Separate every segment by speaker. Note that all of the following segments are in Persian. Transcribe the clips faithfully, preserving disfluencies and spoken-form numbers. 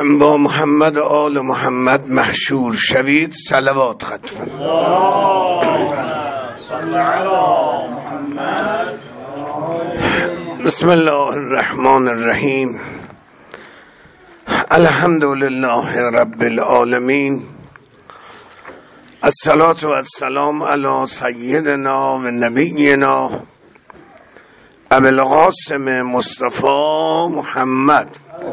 Speaker 1: با محمد و آل محمد محشور شوید. صلوات خطفن بسم الله الرحمن الرحیم. الحمد لله رب العالمین. الصلاة و السلام علی سیدنا و نبینا ابی القاسم مصطفی محمد.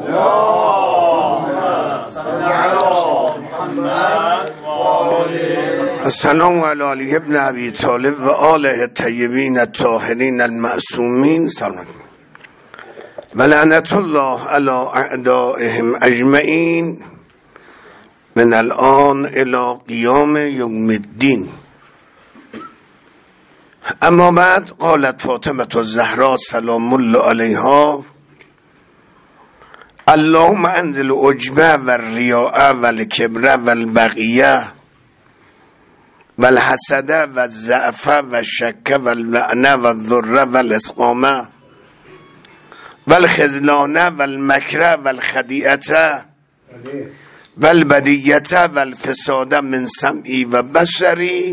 Speaker 1: السلام علی علی ابن ابی طالب و آله الطیبین الطاهرین المعصومین. سلام و لعنت الله علی اعدائهم اجمعین من الان الی قیام یوم الدین. اما بعد، قالت فاطمه الزهرا سلام الله علیها: اللهم انزل عجبه و الریاء و الکبر و البغیه و الحسد و الضعف و الشک و اللعنه و الضر و الاسقامه و الخذلان و المکر و الخدیعه و البدیه و الفساد من سمعی و بصری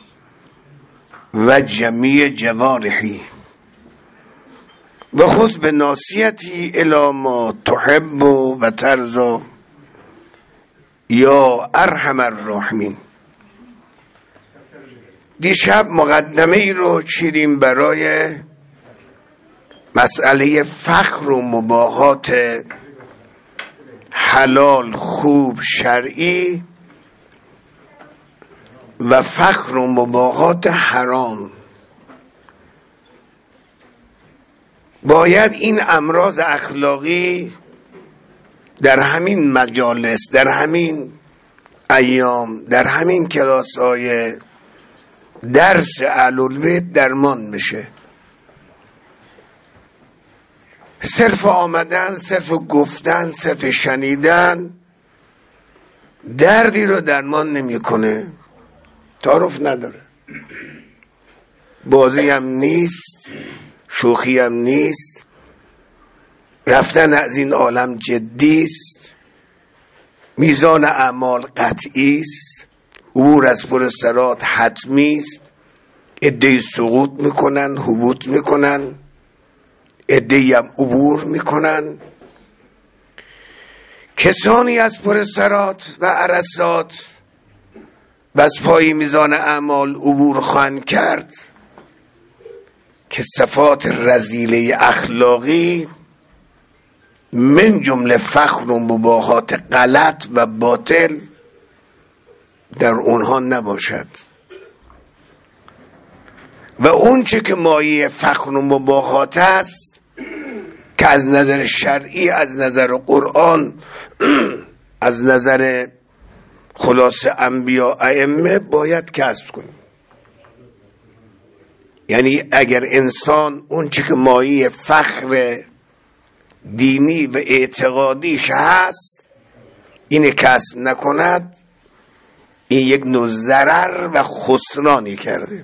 Speaker 1: و جمیع جوارحی و خذ به ناصیتی الی ما تحب و ترضی یا ارحم الراحمین. دیشب مقدمه ای رو چیدیم برای مسئله فخر و مباهات حلال خوب شرعی و فخر و مباهات حرام. باید این امراض اخلاقی در همین مجالس، در همین ایام، در همین کلاس های درس اهل البیت درمان بشه. صرف آمدن، صرف گفتن، صرف شنیدن دردی رو درمان نمیکنه، تعارف نداره، بازی هم نیست، شوخی هم نیست، رفتن از این عالم جدی است، میزان اعمال قطعی است، عبور از پر صراط حتمی است. عده‌ای سقوط میکنن، هبوط میکنن، عده‌ای هم عبور میکنن. کسانی از پر صراط و عرصات و از پای میزان اعمال عبور خواهند کرد که صفات رذیله اخلاقی من جمله فخر و مباهات غلط و باطل در اونها نباشد. و اون چه که مایه فخر و مباهات است که از نظر شرعی، از نظر قرآن، از نظر خلاص انبیاء ائمه باید کسب کنیم. یعنی اگر انسان اون چه که مایه فخر دینی و اعتقادیش هست اینه کسب نکند، این یک نوع ضرر و خسرانی کرده.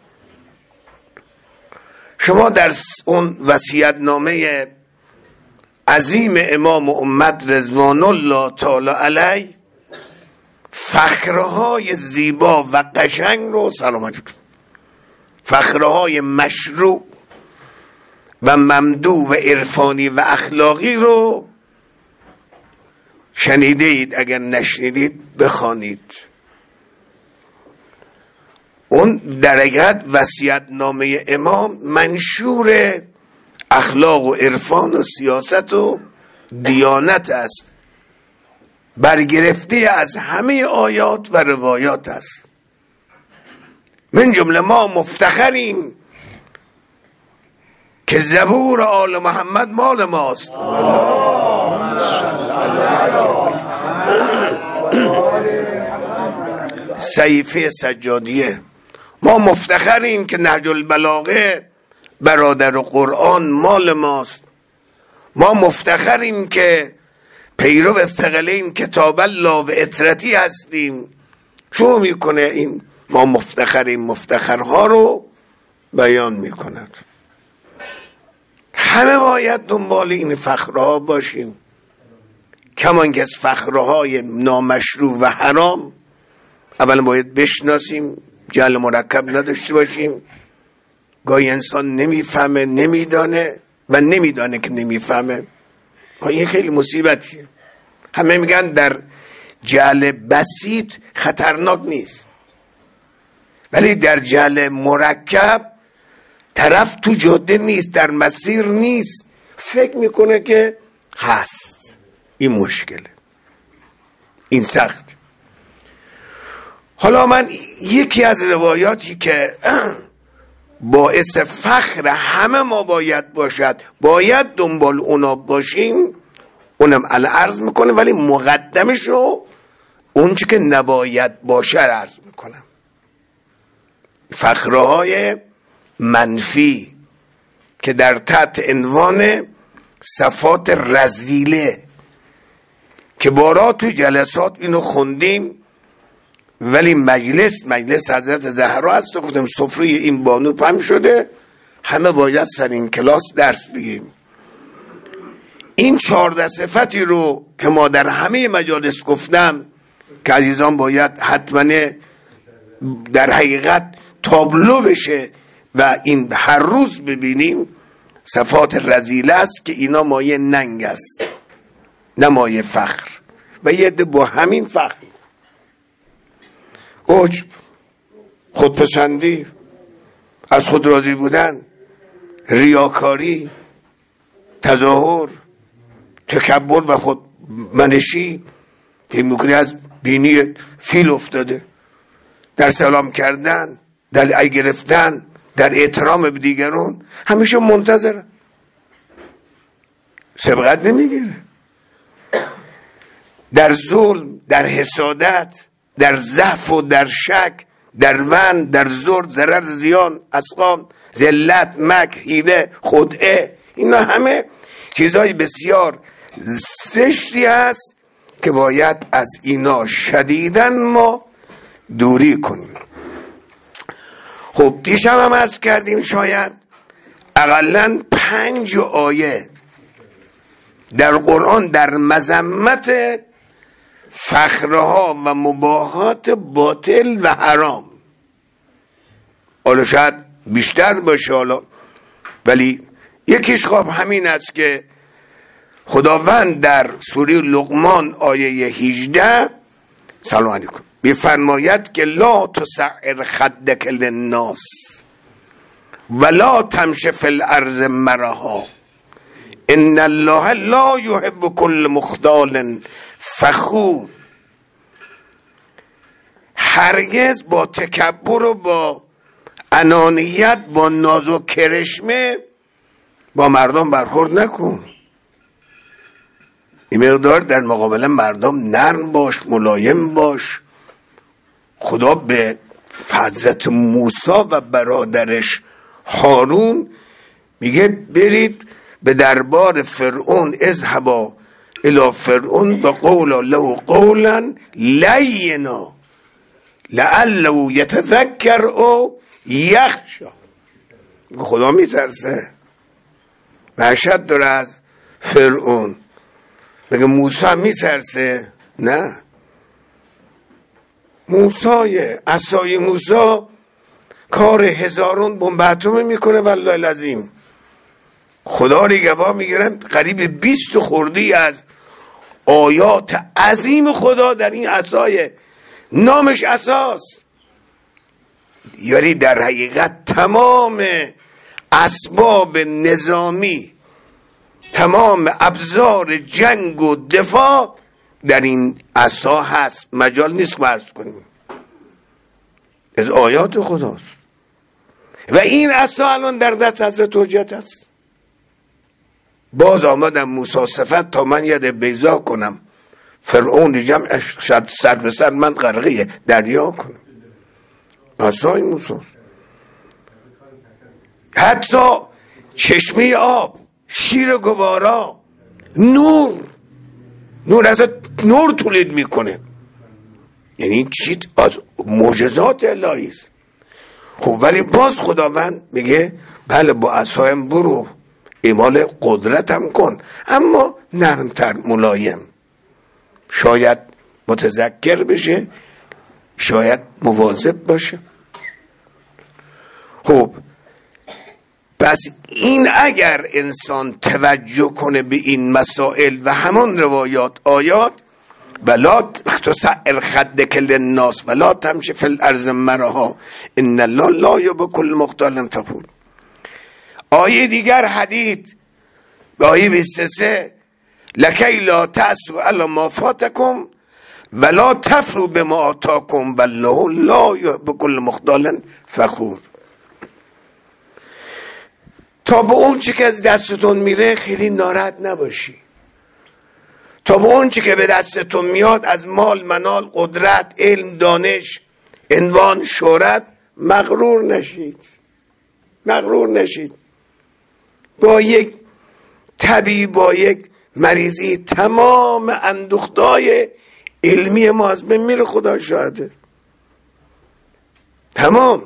Speaker 1: شما در اون وصیت‌نامه عظیم امام امت رضوان الله تعالی علیه فخرهای زیبا و قشنگ رو سلامت فخرهای مشروع و ممدوح و عرفانی و اخلاقی رو شنیده اید، اگر نشنیدید بخوانید. اون در حقیقت وصیت‌نامه امام منشور اخلاق و عرفان و سیاست و دیانت است، برگرفته از همه آیات و روایات است. من جمله ما مفتخریم که زبور آل محمد مال ماست. صحیفه سجادیه. ما مفتخریم که نهج البلاغه برادر قرآن مال ماست. ما مفتخریم که پیرو ثقلین کتاب الله و اطرتی هستیم. شو میکنه این ما مفتخریم، مفتخرها رو بیان میکند. همه باید دنبال این فخرها باشیم کمان که از فخرهای نامشروع و حرام اولا باید بشناسیم، جهل مرکب نداشته باشیم. گاهی انسان نمیفهمه، نمیدانه و نمیدانه که نمیفهمه. این خیلی مصیبتیه. همه میگن در جهل بسیط خطرناک نیست، ولی در جهل مرکب طرف تو جاده نیست، در مسیر نیست، فکر میکنه که هست. این مشکله، این سخت. حالا من یکی از روایاتی که باعث فخر همه ما باید باشد، باید دنبال اونا باشیم، اونم العرض میکنه، ولی مقدمشو اون چی که نباید باشه عرض میکنم. فخرهای منفی که در تحت عنوان صفات رذیله که بارا توی جلسات اینو خوندیم، ولی مجلس مجلس حضرت زهرا هست و گفتم سفره این بانو پم شده، همه باید سر این کلاس درس بگیم. این چهارده صفتی رو که ما در همه مجالس گفتم که عزیزان باید حتما در حقیقت تابلو بشه و این هر روز ببینیم، صفات رذیله است که اینا مایه ننگ است نه مایه فخر. و یه ده با همین فخر، عجب، خودپسندی، از خود راضی بودن، ریاکاری، تظاهر، تکبر و خودمنشی که میکنی از بینی فیل افتاده، در سلام کردن، در ای گرفتن، در احترام به دیگران همیشه منتظر، سبقت نمیگیره، در ظلم، در حسادت، در ضعف و در شک، در ون، در زور، ضرر، زیان، اسقام، ذلت، مکر، حیله، خدعه، اینا همه چیزای بسیار زشتی هست که باید از اینا شدیداً ما دوری کنیم. خب دیشب هم عرض کردیم شاید اقلاً پنج آیه در قرآن در مذمت فخرها و مباهات باطل و حرام، حالا شاید بیشتر باشه حالا، ولی یکیش خواب همین است که خداوند در سوره لقمان آیه هجده سلام علیکم میفرماید که لا تسعر خدک للناس ولا تمشی فی الارض مرحا ان الله لا یحب کل مختال فخور. هرگز با تکبر و با انانیت، با ناز و کرشمه با مردم برخورد نکن. این مقدار در مقابل مردم نرم باش، ملایم باش. خدا به حضرت موسی و برادرش هارون میگه برید به دربار فرعون، اذهبا الی فرعون و قولا له قولا لینا لعله یتذکر او یخشی. خدا میترسه، وحشت داره از فرعون. بگه موسی میترسه؟ نه، موسی عصای موسی کار هزارون بمب اتمی میکنه والله العظیم. خدا رو گواه میگیرم قریب بیست خوردی از آیات عظیم خدا در این عصای نامش عصاست، یعنی در حقیقت تمام اسباب نظامی، تمام ابزار جنگ و دفاع در این عصا هست. مجال نیست عرض کنیم، از آیات خداست. و این عصا الان در دست حضرت حجت است. باز آمدم موسی صفت تا من یاد بیضا کنم، فرعون جمع شد سر به سر من غرقه دریا کنم. عصای موسی، حتی چشمه آب، شیر گوارا، نور نور از نور تولید میکنه. یعنی این چیز از معجزات الهی است. خب ولی باز خداوند میگه بله با عصایم برو، اعمال قدرتم کن، اما نرمتر، ملایم. شاید متذکر بشه، شاید مواظب باشه. خب پس این اگر انسان توجه کنه به این مسائل و همون روایات آیات، ولا تسعر خدک للناس ولا تمشی فی الارض مرحا ان الله لا یحب کل مختال فخور. آیه دیگر حدید آیه بیست و سه لکی لا تأسوا علی ما فاتکم ولا تفرحوا بما آتاکم والله لا یحب کل مختال فخور. تا به اون چی که از دستتون میره خیلی ناراحت نباشی، تا به اون چی که به دستتون میاد از مال، منال، قدرت، علم، دانش، عنوان، شهرت مغرور نشید، مغرور نشید. با یک طبیب، با یک مریضی تمام اندوختای علمی ما از بین میره، خدا شاهده. تمام.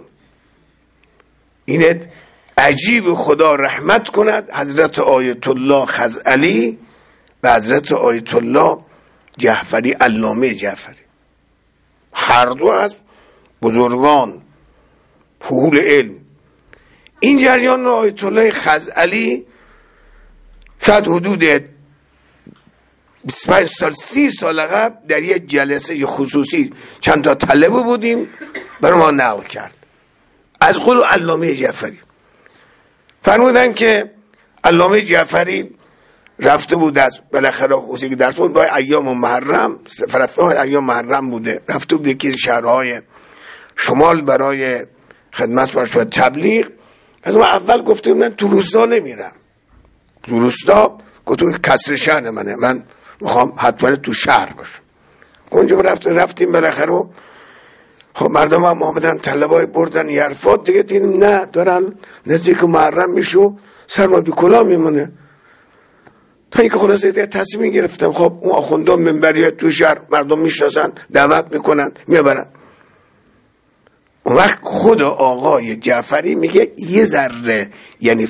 Speaker 1: اینه عجیب، خدا رحمت کند حضرت آیت الله خزعلی و حضرت آیت الله جعفری، علامه جعفری، هر دو از بزرگان فحول علم. این جریان آیت الله خزعلی شاید حدود بیست و پنج سال سی سال قبل در یک جلسه خصوصی چند تا طلبه بودیم برای ما نقل کرد از قول علامه جعفری. فرمودن که علامه جعفری رفته بود از بالاخره خصوصی که درس بود با ایام محرم، فرفه ایام محرم بوده، رفته بود یکی شهرهای شمال برای خدمت برای تبلیغ. از ما اول گفته بودن تو روستا نمیرم، تو روستا گفتم کسر شهر منه، من میخوام حتما تو شهر باشم. اونجا رفتیم رفتیم بالاخره خب مردم هم آمدن، طلبای بردن یرفات دیگه، دیدیم نه دارن نزدیک محرم میشو سرما بی کلا میمونه. تا اینکه خلاصه دیگه تصمیم گرفتم خب اون آخوندان منبری تو شهر مردم میشناسن، دعوت میکنن میبرن. اون وقت خود آقای جعفری میگه یه ذره یعنی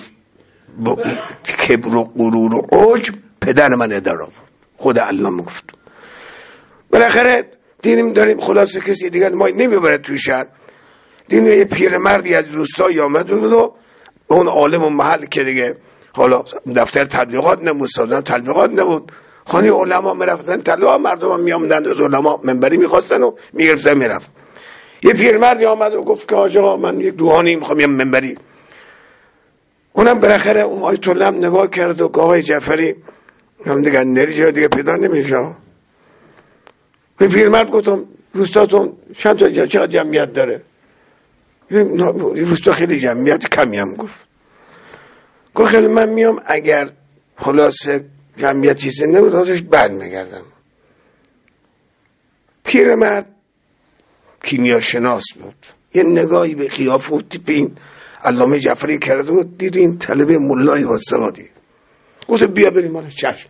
Speaker 1: کبر و غرور و عجب پدر من اداره خود علامه گفت. بالاخره دیدیم داریم خلاصه کسی دیگه ما نمیبره توی شهر. دیدیم یه پیرمردی از روستایی آمد و اون عالم و محل که دیگه حالا دفتر تبلیغات نبود، سازمان تبلیغات نبود، خانه علما میرفتن تبلیغات، مردم هم میامدن از علما منبری میخواستن و میگرفتن میرفت. یه پیرمردی آمد و گفت که آقا من یک روحانی میخوام یه منبری. اونم بالاخره اون آیت الله نگاه کرد و آقای جعفری هم دیگه نری جای دیگه پیدا نمیشه. به پیرمرد گفتم روستاتون چند تا چقدر جمعیت داره؟ روستا خیلی جمعیت کمی هم گفت. گفت خیلی من میام اگر خلاصه جمعیت چیزی نبود ازش بعد میگردم. پیرمرد کیمیا شناس بود، یه نگاهی به قیافه و تیپ این علامه جعفری کرده بود، دید این طلبه ملای واسقادی. گفت بیا بریم. آره چشم.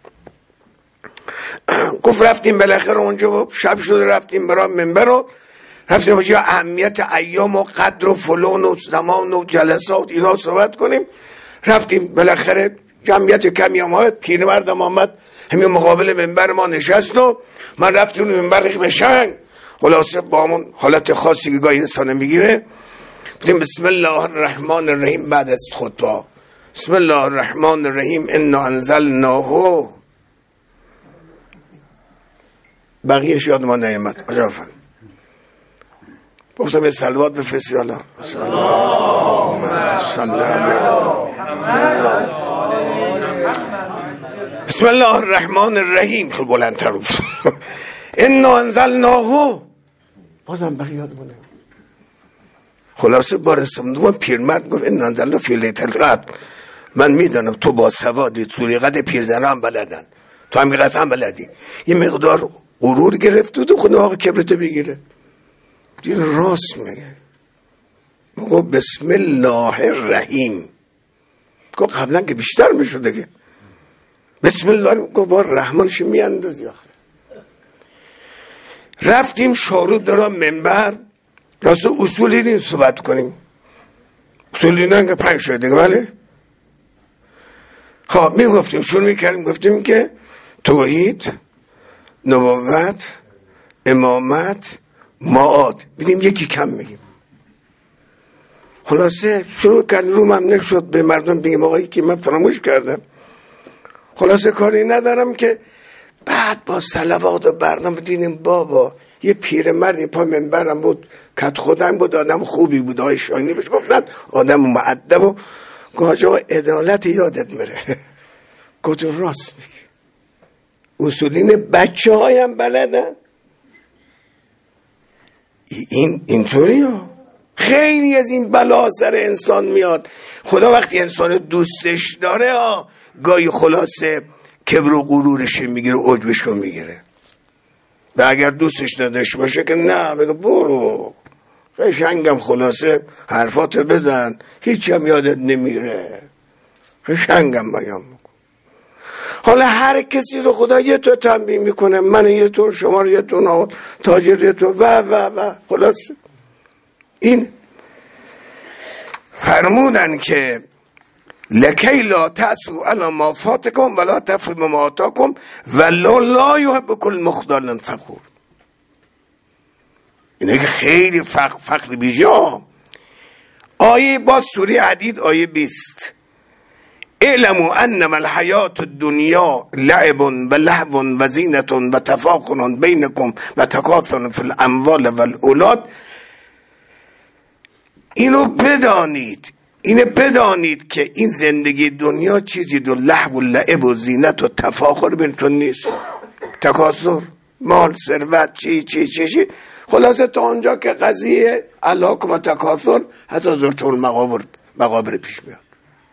Speaker 1: گفت رفتیم بالاخره اونجا شب شده رفتیم برای منبر رو رفتیم باشی اهمیت ایام و قدر و فلان و زمان و جلسات اینا صحبت کنیم. رفتیم بالاخره جمعیت کمی آمد، پیرمردم آمد همین مقابل منبر ما نشست و من رفتیم منبر قشنگ خلاصه با همون حالت خاصی که گاهی انسان میگیره بودیم بسم الله الرحمن الرحیم بعد از خطبه بسم الله الرحمن الرحیم انا انزلناه. بقیهش یاد ما نیامد. اجافن گفتم یه صلوات بفرستی الله اللهم صل علی بسم الله الرحمن الرحیم. خیلی بلندتر گفت انا انزلناه. بازم بقیه یاد ما نیامد. خلاصه بارستم دوم پیرمرد گفت انا انزلناه فی لیلة القدر. من میدونم تو با سوادی سوریقت پیرزنان هم بلدن، تو هم میقدر هم بلدی. یه مقدار غرور گرفت و خود آقا کبرتو بگیره. دید راست میگه. میگه بسم الله الرحیم. گفت قبلا که بیشتر میشده که بسم الله. گفت با رحمانش میاندازی آخه. رفتیم شاروب دارم منبر راست اصولی دین صحبت کنیم. اصولی دین که پنج شده دیگه بله. خب میگفتیم شروع میکردیم گفتیم که توحید، نبوت، امامت، معاد، میگیم یکی کم میگیم. خلاصه شروع کردن روم هم نشد به مردم بگیم آقایی که من فراموش کردم. خلاصه کاری ندارم که بعد با صلوات و برنامه دیدیم بابا یه پیرمردی پا منبرم بود، کت خودم بود، آدم خوبی بود، آقای شاینی بهش گفتن آدم مؤدب و گفت آقا عدالت یادت میره. گفت راست میگی، اصولین بچه هایم بلدن. این اینطوری ها خیلی از این بلا سر انسان میاد. خدا وقتی انسان دوستش داره ها گاهی خلاصه کبر و غرورش میگیره، عجبش رو میگیره. و اگر دوستش نداشته باشه که نه میگه برو قشنگم خلاصه حرفات بزن، هیچی هم یادت نمیره، قشنگم بیان. حالا هر کسی رو خدا یه طور تنبیه میکنه، من یه طور، شما رو یه طور، تاجر یه طور و و و خلاص. این فرمودن که لکی لا تأسوا علی ما فاتکم ولا تفرحوا بما آتاکم والله لا یحب کل مختال فخور. اینه که خیلی فخر فخر بیجا. آیه با سوره حدید آیه بیست اعلموا انما الحیات الدنیا لعب و لهو و زینة و تفاخر بینکم و تکاثر فی الاموال و الاولاد. اینو بدانید، اینو بدانید که این زندگی دنیا چیزی دو لهو و لعب و زینت و تفاخر بینتون نیست. تکاثر، مال، ثروت، چی چی چی چی خلاصه تا اونجا که قضیه علاقه و تکاثر حتی زرتون مقابر مقابر پیش میاد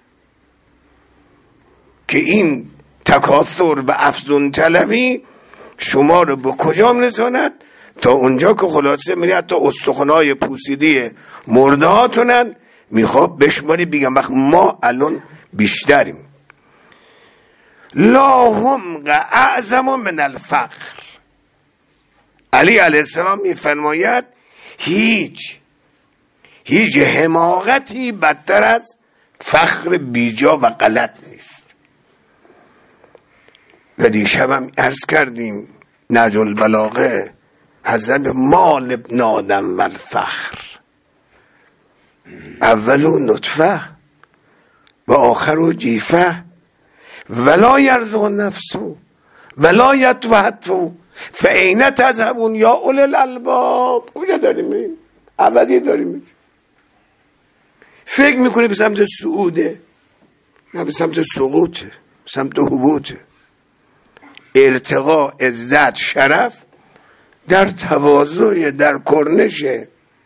Speaker 1: که این تکاثر و افزون طلبی شما رو به کجا میرساند؟ تا اونجا که خلاصه میری حتی استخوان‌های پوسیده مرده هاتونن میخواد بشماری. بگم وقت ما الان بیشتریم. لا هم اعظم من الفقر. علی علیه السلام میفرماید هیچ هیچ حماقتی بدتر از فخر بیجا و غلط نیست. و دیشب هم عرض کردیم نهج البلاغه حضرت مال ابن آدم و الفخر اولو نطفه و آخرو جیفه ولا یرزق نفسو ولا یتوهتو فاین تذهبون یا اولی الالباب. کجا داریم میریم؟ عوضی داریم میریم. فکر میکنی به سمت صعوده، نه به سمت سقوطه، به سمت حبوطه. ارتقا، عزت، شرف در تواضع، در کرنشه.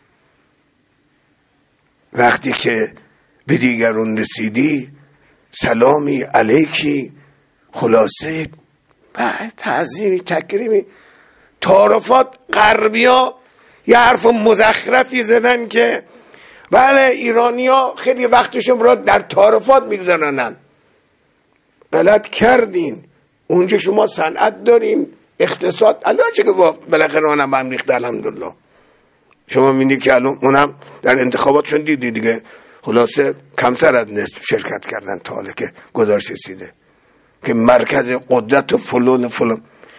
Speaker 1: وقتی که به دیگرون رسیدی سلامی علیکی، خلاصه بعد تعظیمی تکریمی. تعارفات غربیا یه حرف مزخرفی زدن که بله ایرانیا خیلی وقتشون را در تعارفات میگذرنن. غلط کردین. اونجا شما صنعت داریم، اقتصاد، الان چه که بالاخره اونم هم ریخته الحمدلله. شما می‌بینید که الان اونم در انتخاباتشون دیدی دیگه خلاصه کمتر از نصف شرکت کردن تا حالا که گزارش رسیده که مرکز قدرت و فلان فلان.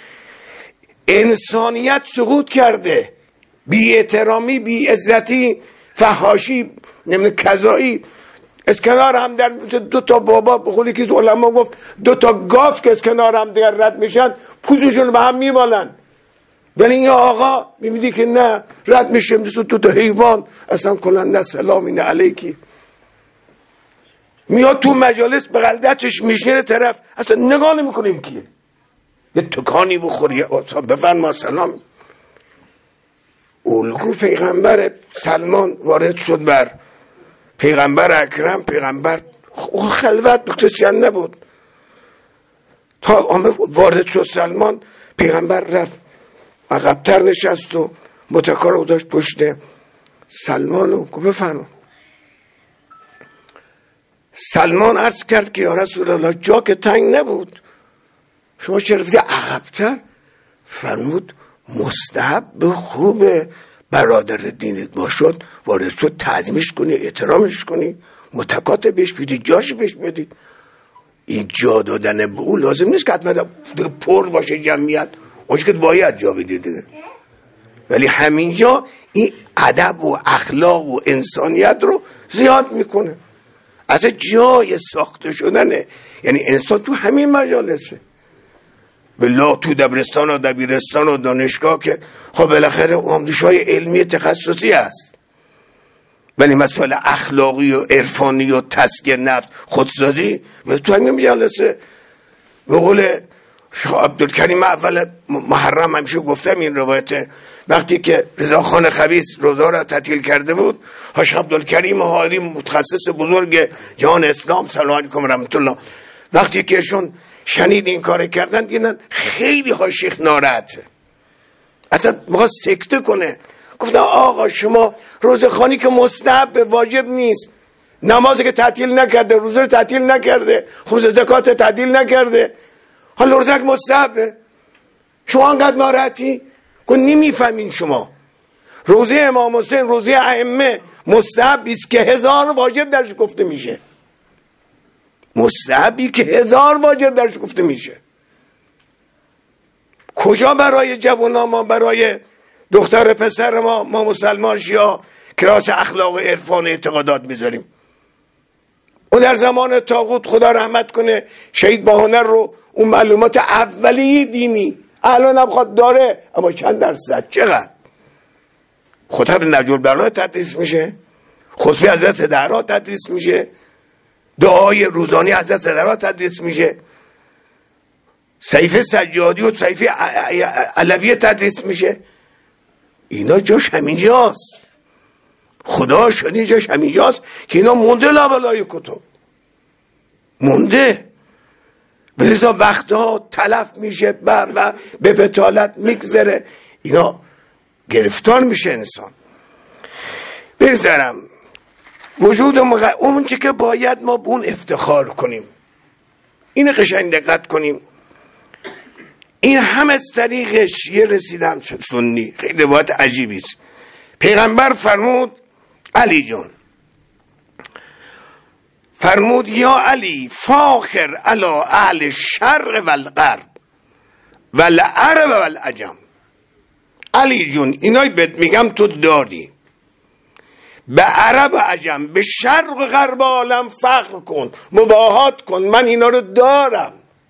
Speaker 1: انسانیت سقوط کرده، بی احترامی، بی عزتی، فحاشی، نمیدونم کذایی. از کنار هم در دو تا بابا به قول یکی از علما گفت دو تا گاف که از کنار هم دیگر رد میشن پوزشون به هم میمالن. ولی این آقا میبینی که نه، رد میشه مثل دو تا حیوان، اصلا کلن نه سلامی نه علیکی. میاد تو مجالس به غلطش میشینه طرف، اصلا نگاه نمیکنیم کیه، یه تکانی بخوری بفرما سلام. الگو پیغمبر سلمان وارد شد بر پیغمبر اکرم. پیغمبر خلوت بکتش نبود تا وارد شد سلمان. پیغمبر رفت عقب‌تر نشست و متکا رو داشت پشت سلمان رو گفت بفرما. سلمان عرض کرد که یا رسول الله جا که تنگ نبود، شما چرا رفتی عقب‌تر؟ فرمود مستحب خوبه برادر دینت باشد وارد شد تعظیمش کنی، احترامش کنی، متکات بهش بدی، جاش بهش بدی. این جا دادن به او لازم نیست که حتما پر باشه جمعیت. اون که باید جا بدید دیگه. ولی همینجا این ادب و اخلاق و انسانیت رو زیاد میکنه. اصلا جای ساخته شدنه. یعنی انسان تو همین مجالسه، ولی تو دبیرستان و دبیرستان و دانشگاه که خب بالاخره آموزش‌های علمی تخصصی هست، ولی مسائل اخلاقی و عرفانی و تزکیه نفس خودزادی ولی تو همین مجالسه. به قول شیخ عبدالکریم اول محرم همیشه گفتم این روایت، وقتی که رضاخان خبیث روزا را تعطیل کرده بود، شیخ عبدالکریم حالی متخصص بزرگ جهان اسلام سلام علیکم رحمت الله، وقتی که شون شنید این کار کردن دیدن خیلی ها شیخ ناراحته، اصلا میخواد سکته کنه. گفتن آقا شما روزخوانی که مستحب واجب نیست، نمازی که تعطیل نکرده، روزه رو تعطیل نکرده، خمس زکات تعطیل نکرده، حالا روزه مستحبه، شما انقدر ناراحتی؟ گفت نمیفهمین شما. روزه امام حسین، روزه ائمه مستحبی است که هزار واجب درش گفته میشه، مستحبی که هزار واجب درش گفته میشه. کجا برای جوانان ما، برای دختر پسر ما، ما مسلمان شیعه کلاس اخلاق و عرفان و اعتقادات میذاریم؟ اون در زمان طاغوت خدا رحمت کنه شهید با هنر رو اون معلومات اولیه دینی الان هم خواهد داره، اما چند درصد؟ چقدر؟ خطب نهج البلاغه تدریس میشه، خطبه حضرت زهرا تدریس میشه، دعای روزانه حضرت زهرا تدریس میشه، صحیفه سجادی و صحیفه علویه تدریس میشه. اینا جاش همینجاست، خدا شدی جاش همینجاست که اینا مونده لابلای کتب مونده، بلیزا وقتها تلف میشه و, و به بطالت میگذره، اینا گرفتار میشه انسان. بگذارم وجود مغ... اون چی که باید ما به اون افتخار کنیم، این قشنگ دقت کنیم. این هم از طریق شیعه رسیدم سنی، خیلی روایت عجیبی است. پیغمبر فرمود علی جان فرمود یا علی فاخر علی اهل شرق و الغرب و العرب و العجم. علی جون اینای بهت میگم تو داری، به عرب و عجم، به شرق و غرب عالم فخر کن، مباهات کن، من اینا رو دارم.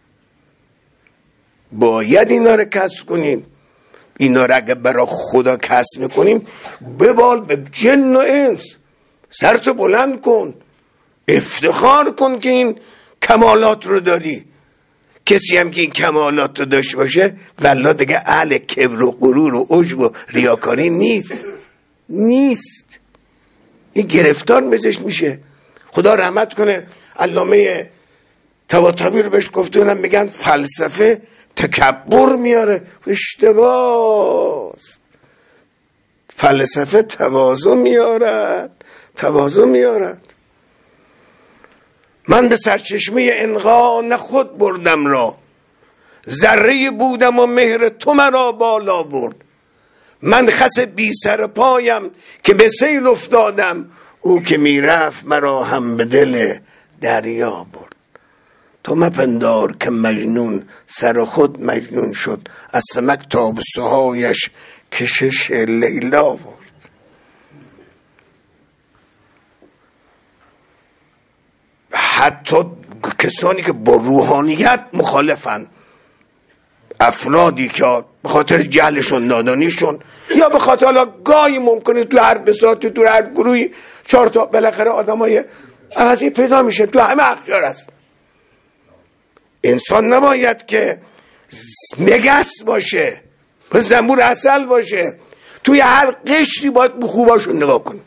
Speaker 1: باید اینا رو کسب کنیم. اینا رو اگه برای خدا کسب میکنیم ببال به جن و انس، سرتو بلند کن، افتخار کن که این کمالات رو داری. کسی هم که این کمالات رو داشته باشه والله دیگه اهل کبر و غرور و عجب و ریاکاری نیست نیست این گرفتار بزش میشه. خدا رحمت کنه علامه طباطبایی رو بهش گفته اونم میگن فلسفه تکبر میاره. اشتباه، فلسفه تواضع میارد، تواضع میارد. من به سرچشمه انقا نه خود بردم را، ذره بودم و مهر تو مرا بالا برد. من خس بی سر پایم که به سیل افتادم، او که میرفت مرا هم به دل دریا برد. تو مپندار که مجنون سر خود مجنون شد، از سمک تا به سهایش کشش لیلا برد. حتی کسانی که با روحانیت مخالفن، افرادی که به خاطر جهلشون نادانیشون یا به خاطر حالا گاهی ممکنه تو هر بساطی تو هر گروهی چهار تا بالاخره آدمای عوضی پیدا میشه، تو همه اقشار هست. انسان نباید که مگس باشه، به زنبور عسل باشه، توی هر قشری باید به خوباشون نگاه کنیم.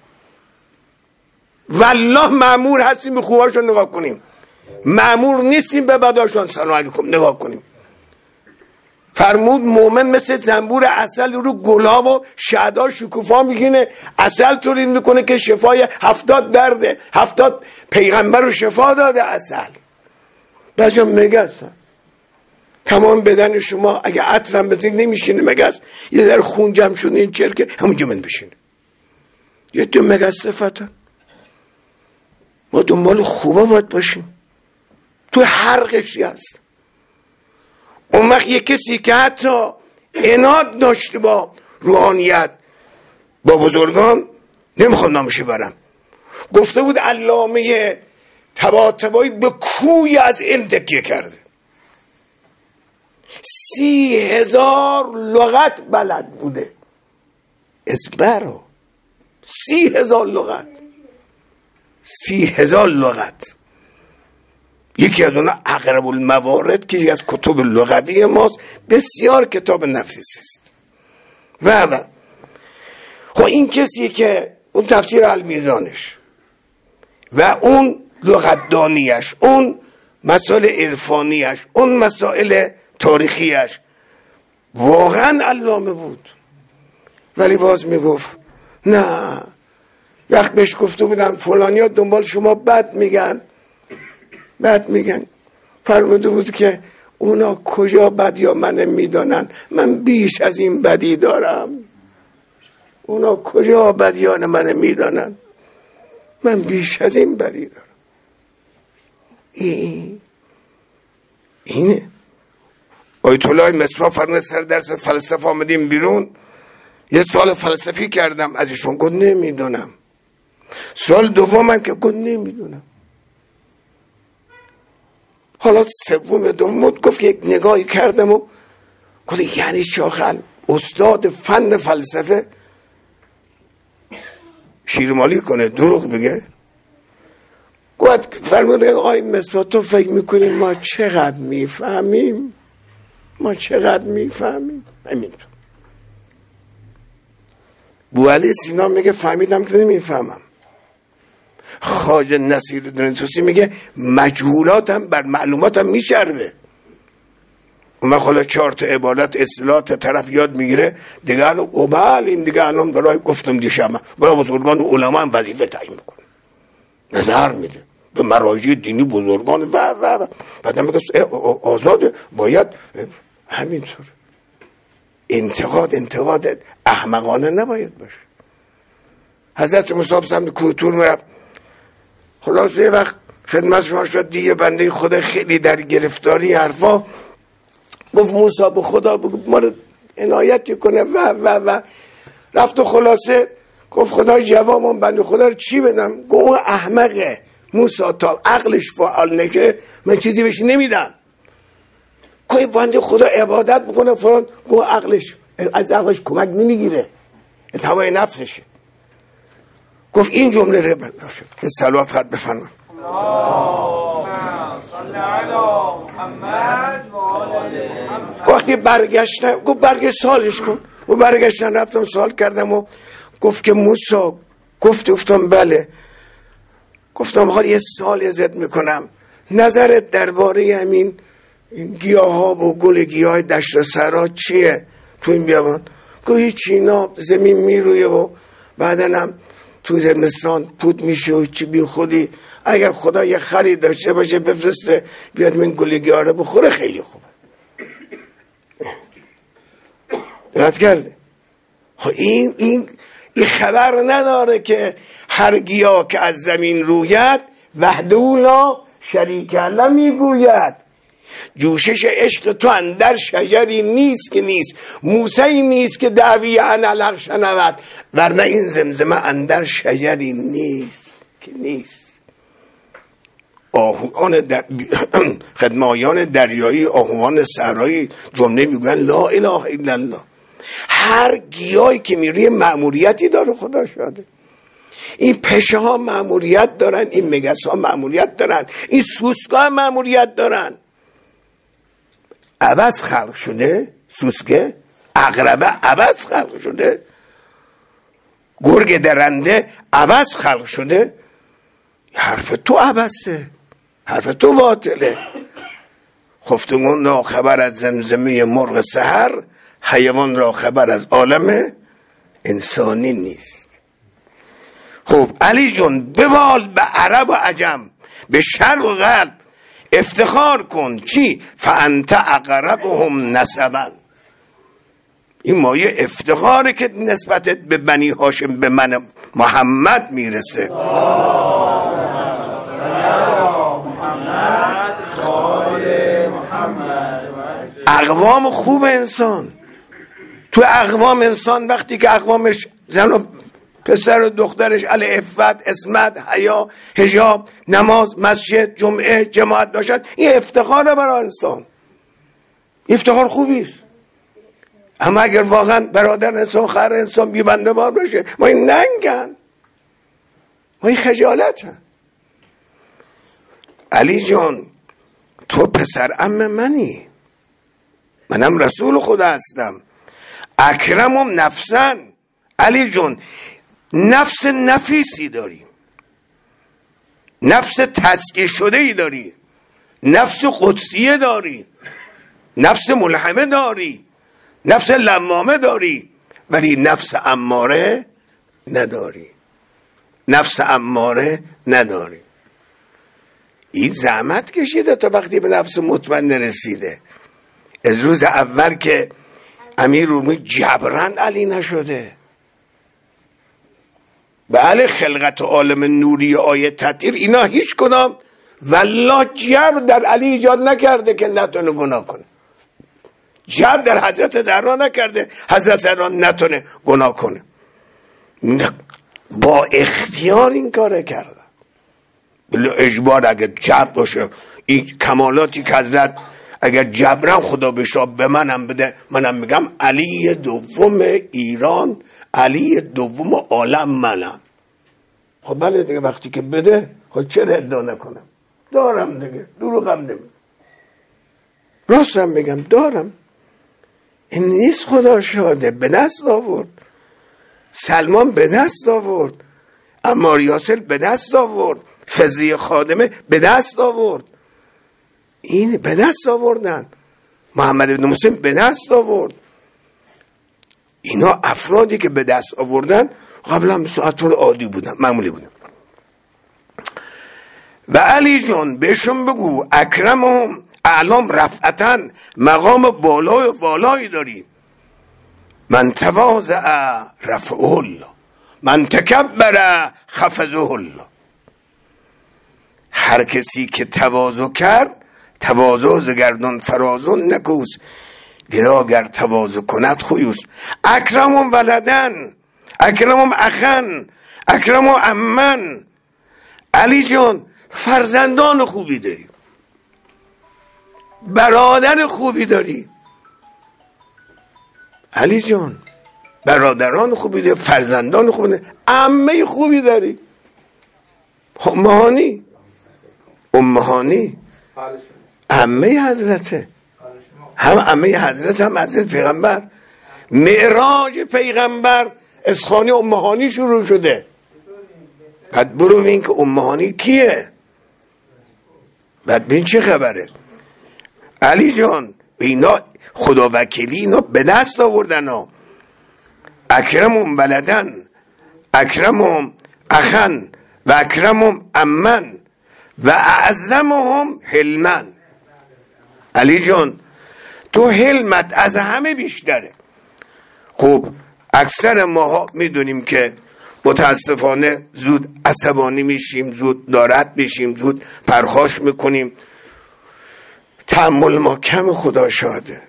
Speaker 1: والله مأمور هستیم به خوباشون نگاه کنیم، مأمور نیستیم به بداشون سلام علیکم نگاه کنیم. فرمود مومن مثل زنبور عسل رو گلاب و شهدا شکوفا میگینه، عسل تولید میکنه که شفای هفتاد درده. هفتاد پیغمبر رو شفا داده عسل. بعضی هم مگس هست. تمام بدن شما اگه عطرم بزنید نمیشینه مگس، یه در خون جمع شده این چرکه همونجا من بشینه. یه دو مگس صفتن. ما دنبال خوبا باید باشیم، تو هر قشری هست. اون وقت یه کسی که حتی عناد داشته با روحانیت، با بزرگان. نمیخوام نامش برم. گفته بود علامه طباطبایی به کوی از علم تکیه کرده، سی هزار لغت بلد بوده، اسبرو سی هزار لغت، سی هزار لغت. یکی از اونها اقرب الموارد که یکی از کتب لغوی ماست، بسیار کتاب نفیسی است. و و خب این کسی که اون تفسیر المیزانش و اون لغتدانیش، اون مسائل عرفانیش، اون مسائل تاریخیش واقعا علامه بود، ولی باز میگفت نه. وقت بهش گفته بودن فلانیا دنبال شما بد میگن بد میگن، فرموده بود که اونا کجا بد یا من میدانن، من بیش از این بدی دارم. اونا کجا بدیان من میدانن، من بیش از این بدی دارم. این اینه. آیت الله مصباح فرمود سر درس فلسفه آمدیم بیرون، یه سوال فلسفی کردم از ایشون، گفت نمیدونم. سوال دومم که گفت نمیدونم. حالا سوم دوم گفت یک نگاهی کردم و گفت یعنی چاخل استاد فن فلسفه شیرمالی کنه، دروغ بگه؟ گفت فرموده آی مصباح تو فکر میکنیم ما چقدر میفهمیم؟ ما چقدر میفهمیم؟ همینطور. بوعلی سینا میگه فهمیدم که نمیفهمم. خواجه نصیرالدین طوسی میگه مجهولاتم بر معلوماتم میچربه. اون خلا چهار تا عبارت اصطلاحات طرف یاد میگیره دیگه، الان اوبال این دیگه الان برای گفتم دیشب برای بزرگان و علما هم وظیفه تعیین میکنه، نظر میده به مراجع دینی بزرگان و و و بعد میگه آزاد باید همینطور. انتقاد انتقاد احمقانه نباید باشه. حضرت موسی سمت کوه طور میرفت، خلاصه یه وقت خدمت شما شد دیگه بنده خدا خیلی در گرفتاری حرفا، گفت موسی به خدا بگو ما رو عنایت کنه و و و رفت و خلاصه گفت خدا جوابم بنده خدا رو چی بدم؟ گفت اون احمقه موسی تا عقلش فعال نشه من چیزی بهش نمیدم. کوی بنده خدا عبادت بکنه فران، گفت عقلش از عقلش کمک نمیگیره، از هوای نفسشه. گفت این جمله رو بنده شد. این صلوات خط بفرمایید. وقتی برگشتم گفت برگشت سالش کن و برگشتن رفتم سال کردم و گفت که موسی، گفت گفتم بله. گفتم حال یه سال ازت میکنم، نظرت درباره همین این گیاه ها و گل گیاه های دشت و صحرا چیه تو این بیابان؟ گفت هیچ، اینا زمین میرویه و بعدن هم تو زمستان پود میشه و چی بی خودی. اگر خدا یه خری داشته باشه بفرسته بیاد من گل گیاه رو بخوره خیلی خوبه. دقت کرده؟ این این این خبر نداره که هر گیاه که از زمین روید وحده لا شریک له میگوید. جوشش عشق تو اندر شجری نیست که نیست، موسی نیست که دعوی انالق شنود، ورنه این زمزمه اندر شجری نیست که نیست. آهوان در... خدمایان دریایی، آهوان صحرایی جمله میگن لا اله الا الله. هر گیاهی که میروی مأموریتی داره، خدا شاده. این پشه ها مأموریت دارن، این مگس ها مأموریت دارن، این سوسکا ها مأموریت دارن. عبث خلق شده، سوسکه عقربه عبث خلق شده، گرگ درنده عبث خلق شده. حرف تو عبثه، حرف تو باطله. خفتگان را خبر از زمزمه مرغ سحر، حیوان را خبر از عالم انسانی نیست. خب علی جون بوال به عرب و عجم، به شرق و غرب افتخار کن، چی؟ فانت اقربهم نسبا. این مایه افتخاره که نسبتت به بنی هاشم به من محمد میرسه. اقوام خوب انسان تو اقوام انسان وقتی که اقوامش زن و پسر و دخترش علی عفت، عصمت، حیا، حجاب، نماز، مسجد، جمعه، جماعت باشد، این افتخاره برای انسان، افتخار خوبی است. اما اگر واقعا برادر انسان خر انسان بی‌بنده بار بشه، ما این ننگن، ما این خجالتن. علی جان تو پسر عم منی، منم رسول خدا هستم. اکرمم نفسن. علی جان نفس نفیسی داری، نفس تزکیه شده ای داری، نفس قدسیه داری، نفس ملهمه داری، نفس لمامه داری، ولی نفس اماره نداری، نفس اماره نداری. این زحمت کشیده تا وقتی به نفس مطمئن رسیده. از روز اول که امیر رومی جبران علی نشده. بله خلقت عالم نوری آیه تطهیر اینا هیچ کدام والله جبر در علی ایجاد نکرده که نتونه گناه کنه. جبر در حضرت زهرا نکرده حضرت زهرا نتونه گناه کنه. نه. با اختیار این کاره کرده. بله اجبار اگر جبر باشه، این کمالاتی که حضرت اگر جبرم خدا بشه به منم بده، منم میگم علی دوم ایران، علی دوم عالم منم. خب بله دیگه وقتی که بده خب چرا ادعا نکنم؟ دارم دیگه، دروغم نمیگم، راستم میگم دارم. این نیست خدا شاده، به دست آورد. سلمان به دست آورد، عمار یاسر به دست آورد، فضیه خادمه به دست آورد. این به دست آوردن. محمد بن مسلم به دست آورد. اینا افرادی که به دست آوردن قبلا مثل اطفال عادی بودن، معمولی بودن. و علی جان بهشون بگو اکرمهم اعلام رفعتن، مقام بالای والایی داری. من تواضع رفعه الله، من تکبر خفضه الله. هر کسی که تواضع کرد، تواضع ز گردون فرازون نکوس، گدا گر تواضع کند خویوس. اکرمهم ولدن، اکرمهم اخن، اکرمهم عمن. علی جان فرزندان خوبی داری، برادر خوبی داری. علی جان برادران خوبی داری، فرزندان خوبی داری، عمه خوبی داری. امهانی امهانی عمه حضرته، هم عمه حضرت هم حضرت پیغمبر. معراج پیغمبر از خانه امهانی شروع شده. بعد برو ببین که امهانی کیه، بعد ببین چه خبره. علی جان به اینا خدا وکیلی اینا به دست آوردن ها. اکرمهم ولدن، اکرمهم اخن و اکرمهم عمن و اعظمهم حلمن. علی جان تو حلمت از همه بیشتره. خب اکثر ماها میدونیم که متاسفانه زود عصبانی میشیم، زود ناراحت میشیم، زود پرخاش میکنیم. تحمل ما کم، خدا شاده.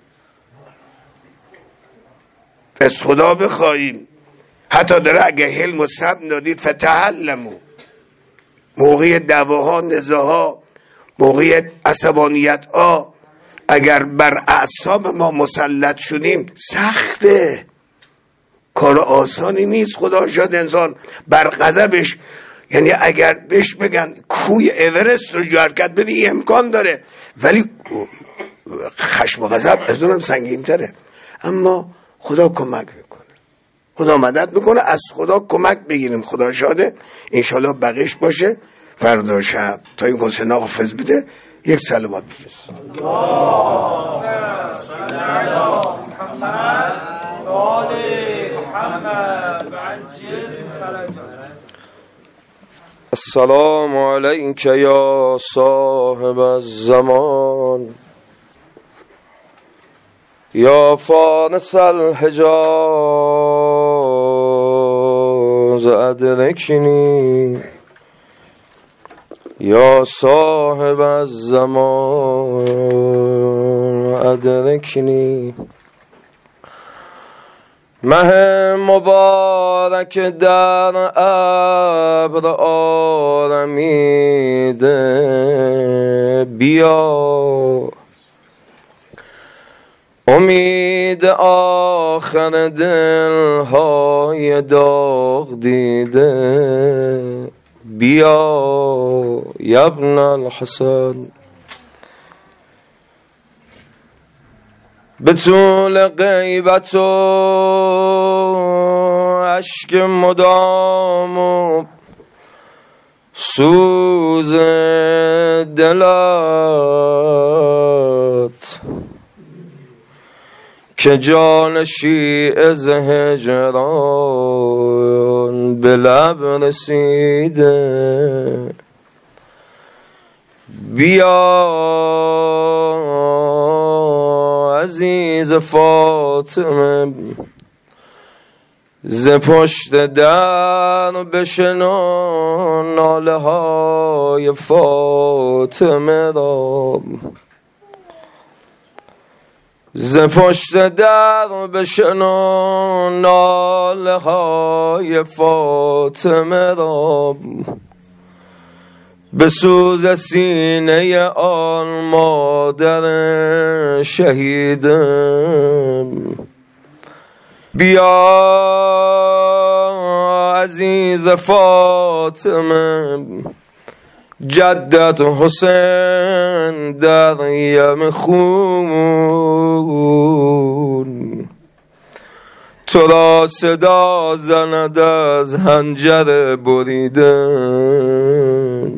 Speaker 1: از خدا بخواهیم حتی داره اگه حلم و صبر دادید فتحلمو، موقع دعواها، نزاها، موقع عصبانیت ها اگر بر اعصاب ما مسلط شدیم سخته، کار آسانی نیست. خدا شاید انسان بر غضبش، یعنی اگر بهش بگن کوه اورست رو جو حرکت بدی این امکان داره، ولی خشم و غضب از اونم سنگین تره. اما خدا کمک میکنه، خدا مدد میکنه. از خدا کمک بگیریم. خدا شاده. انشالله بقیش باشه فردا شب تا این کنسه ناحافظ بده یک صلوات بفرست.
Speaker 2: السلام علیک یا صاحب الزمان، یا فانس الحجاز ادرکنی، یا صاحب الزمان ادرکنی. مه مبارک در ابر آرمیده بیا، امید آخر دلهای داغ دیده بیا یبن الحسن. به طول غیبت و اشک مدام و سوز دلت که جان شیعه ز هجران به لب رسیده بیا عزیز فاطمه، ز پشت در بشنو ناله های فاطمه را، ز پشت در بشنو ناله های فاطمه را، به سوز سینه آن مادر شهیدم بیا عزیز فاطمه، جدت حسین در یم خون تو را صدا زند از حنجر بریدن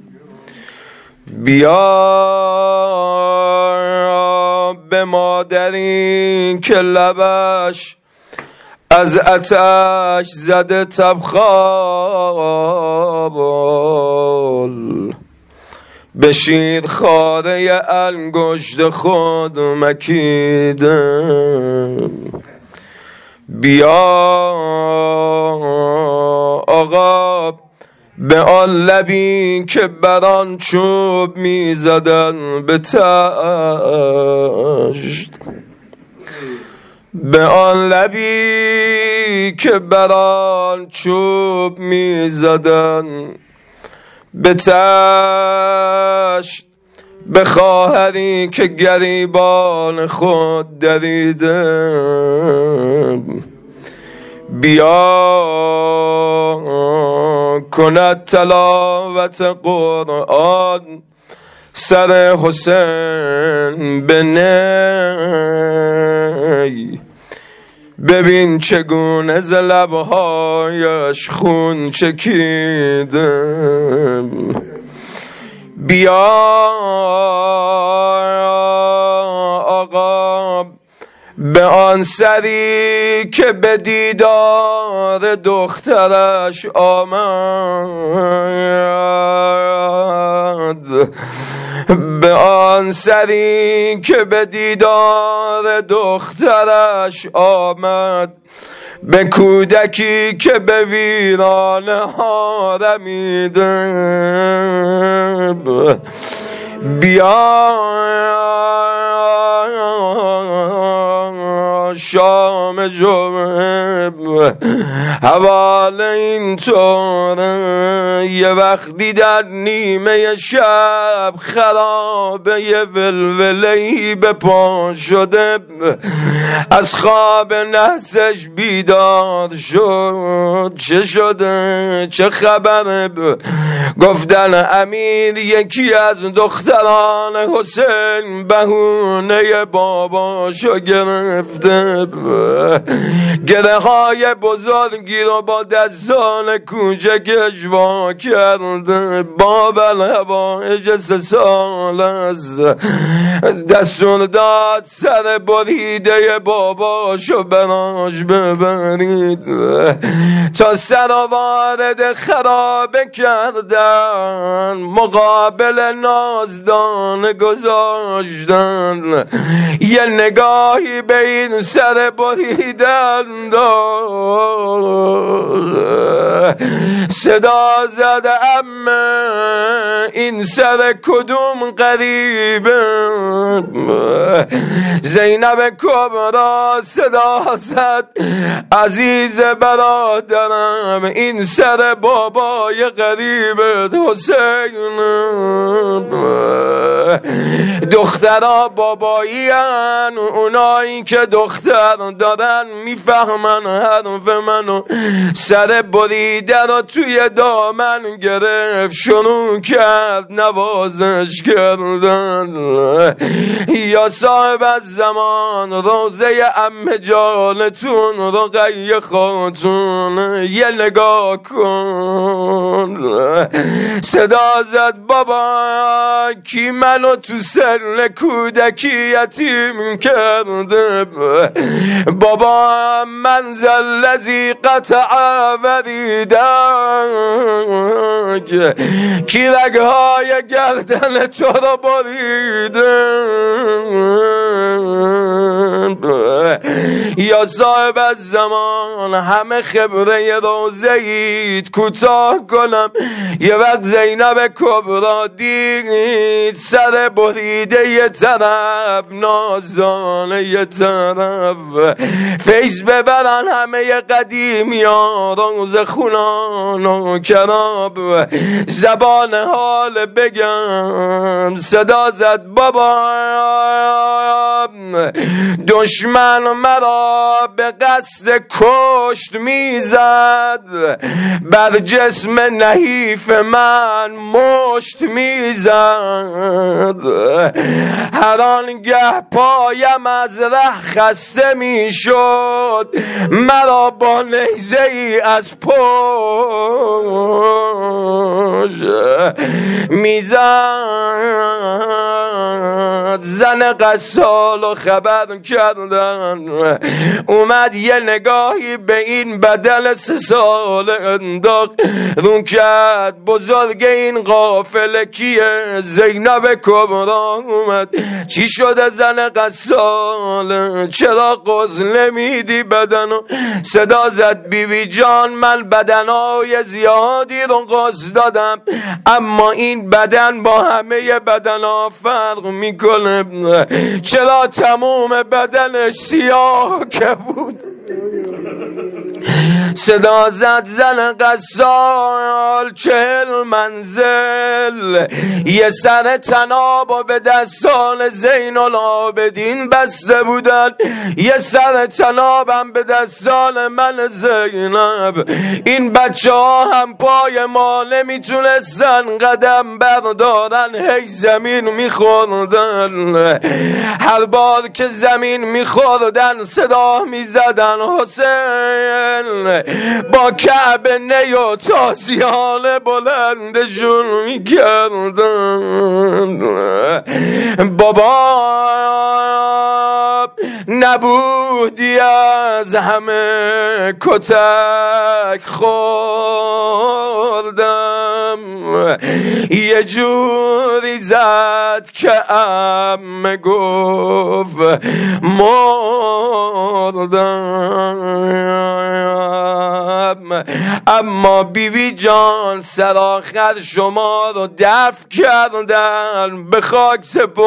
Speaker 2: بیا به مادری که لبش از آتش زده تبخال، به شیر خاره انگشت خود مکیدم بیا آقا به آن لبی که بران چوب می زدن به تشت، به آن لبی که بران چوب می زدن به تشت، به خواهری که گریبان خود دریدم بیا کند تلاوت قرآن سر حسین به نی، ببین چگونه ز لبهایش خون چکیدم بیا آقا به آن سری که به دیدار دخترش آمد، به آن سری که به دیدار دخترش آمد، به کودکی که به ویرانه ها رمیده بیا شام جمعه حوال این طوره، یه وقتی در نیمه شب خرابه یه ولولهی به پا شده، از خواب نحسش بیدار شد، چه شده چه خبره؟ گفتن امیر یکی از دختران حسین بهونه باباشو گرفته، گره های بزرگی رو با دستان کوچکش وا کرده، باب الهوایج سه سال است، دستور داد سر بریده باباشو براش ببرید، تا سر وارد خرابه کردن، مقابل نازدان گذاشتن، یه نگاهی به این سر بریدن داد. صدا زد عمه این سر کدوم قریبه؟ زینب کبرا صدا زد عزیز برادرم این سر بابای قریبت حسین. دخترها بابایی هن، اونایی که دختر دارن میفهمن حرف منو. سر بریده رو توی دامن گرفت شروع کرد نوازش کردن. یا صاحب از زمان روزه عمه جانتون رقیه خاتون یه نگاه کن. صدا زد بابا کی منو تو سن کودکی یتیم کرده؟ بابا من زلزی قطع وریدک کی رگهای گردن تو رو بریده؟ یا صاحب از زمان همه خبره روزه اید کوتاه کنم. یه وقت زینب کبرا دید سر بریده یه طرف نازانه یه طرف. فیض ببرن همه قدیمی ها روز خونان و کراب زبان حال بگم. صدا زد بابا دشمن مرا به قصد کشت میزد بر جسم نحیف من مشت میزد. هر آنگه پایم از ره خسته میشد مرا با نیزه ای از پشت میزد. زن قصال و خبر کردن اومد یه نگاهی به این بدل سه سال انداخت رو کرد. بزرگ این قافله کیه؟ زینب کبرا اومد. چی شده زن قصال؟ چرا قوز نمیدی بدنو؟ صدا زد بیوی جان من بدنای زیادی رو قوز دادم اما این بدن با همه بدنها فرق میکنه. چرا تموم بدنش سیاه که بود؟ صدا زد زن قصال چهل منزل یه سر تناب و به دستان زین العابدین بسته بودن. یه سر تنابم به دستان من زینب. این بچه ها هم پای ما نمیتونستن قدم بردارن هی زمین میخوردن. هر بار که زمین میخوردن صدا میزدن حسین با کعب نی و تازیانه بلندشون میکردن. بابا نبودی از همه کتک خوردم یه جوری زد که عمه گفت مردم. اما بیوی جان سرآخر شما رو دفن کردن به خاک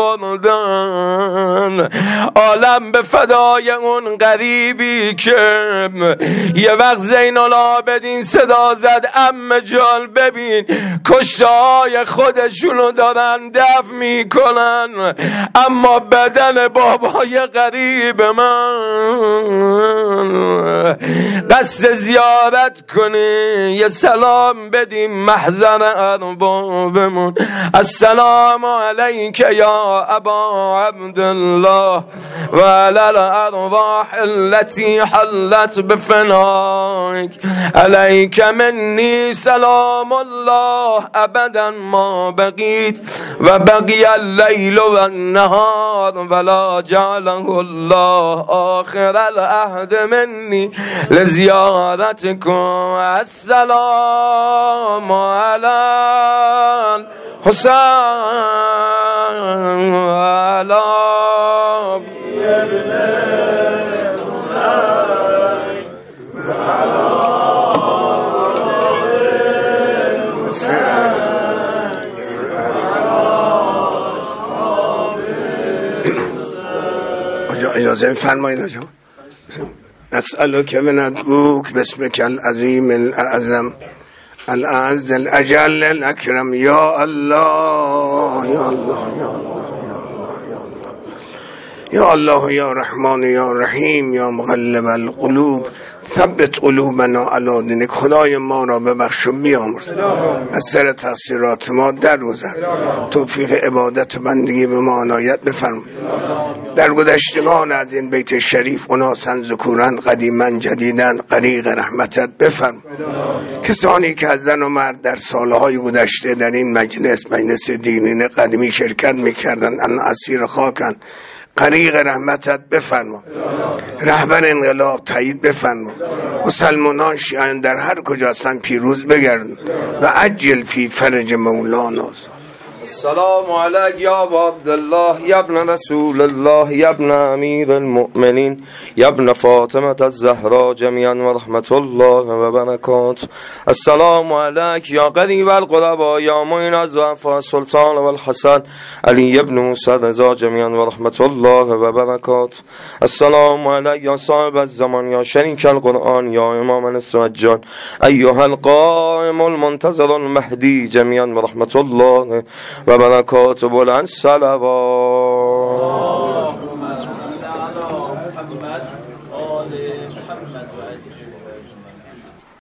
Speaker 2: سپردن. عالم به فدای اون غریبی که یه وقت زین العابدین صدا زد عمه جان ببین کشته‌های خودشونو دارن دفن میکنن اما بدن بابای غریب من قصد زیارت کنی یه سلام بدیم محضر اربابمون. السلام علیک یا ابا عبدالله و علی الارواح التي حلت بفنائك علیک منی سلام الله ابدا ما بقیت و بقی اللیل و النهار ولا جعله الله آخر العهد منی لزیارتکم. السلام علی حسین علی
Speaker 1: مواظب فرمایید آجا. نسألک و ندعوک باسمک العظیم الاعظم الاعز الاجل الاکرم یا الله یا الله یا الله یا الله یا رحمان یا رحیم یا مقلب القلوب ثبت قلوبنا علی دینک. خدای ما را ببخش و بیامرز، از سر تقصیرات ما درگذر، توفیق عبادت و بندگی به ما عنایت بفرما. در گذشتگان از این بیت شریف اناسا ذکورا قدیما جدیدا غریق رحمتت بفرما. کسانی که از زن و مرد در سالهای گذشته در این مجلس مجلس دینی قدیمی شرکت میکردن ان اسیر خاکن، غریق رحمتت بفرما. رهبر انقلاب تایید بفرما. مسلمانان شیعان در هر کجا هستن پیروز بگردن و عجل فی فرج مولانا.
Speaker 2: السلام علیک یا عبدالله یا ابن رسول الله یا ابن امیر المؤمنین یا ابن فاطمه الزهرا جمیعا و رحمت الله و برکاته. السلام علیک یا قریب القربا یا معین الضعفاء سلطان و الحسن علی ابن موسی رضا جمیعا و رحمت الله و برکاته. السلام علیک یا صاحب الزمان یا شریک القرآن یا امام السجاد ایها القائم المنتظر المهدی جمیعا و رحمت الله و برکات بلند صلوات.